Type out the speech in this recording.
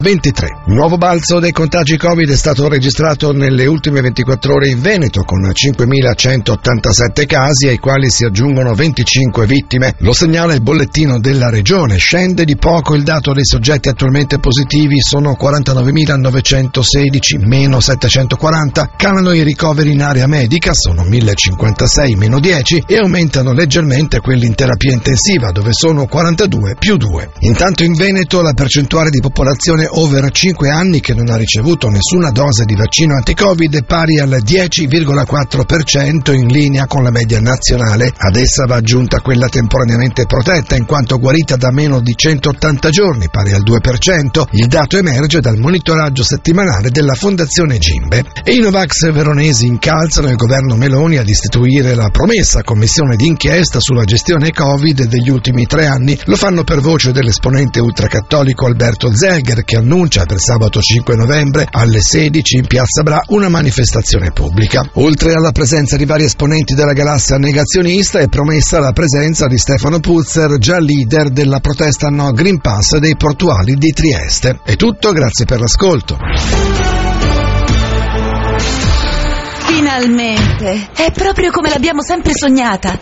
23. Nuovo balzo dei contagi Covid è stato registrato nelle ultime 24 ore in Veneto, con 5.187 casi ai quali si aggiungono 25 vittime. Lo segnala il bollettino della regione. Scende di poco il dato dei soggetti attualmente positivi, sono 49.916, meno 740. Calano i ricoveri in area medica, sono 1.056, meno 10, e aumentano leggermente quelli in terapia intensiva, dove sono 42, più 2. Intanto in Veneto la percentuale di popolazione over 5 anni che non ha ricevuto nessuna dose di vaccino anti-Covid è pari al 10,4%, in linea con la media nazionale. Ad essa va aggiunta quella temporaneamente protetta, in quanto guarita da meno di 180 giorni, pari al 2%. Il dato emerge dal monitoraggio settimanale della Fondazione Gimbe. E i Novax veronesi incalzano il governo Meloni ad istituire la promessa commissione d'inchiesta sulla gestione Covid degli ultimi 3 anni. Lo fanno per voce dell'esponente ultracattolico Alberto Zegher, che annuncia per sabato 5 novembre alle 16 in Piazza Bra una manifestazione pubblica. Oltre alla presenza di vari esponenti della galassia negazionista è promessa la presenza di Stefano Puzzer, già leader della protesta no Green Pass dei portuali di Trieste. È tutto, grazie per l'ascolto. Finalmente! È proprio come l'abbiamo sempre sognata!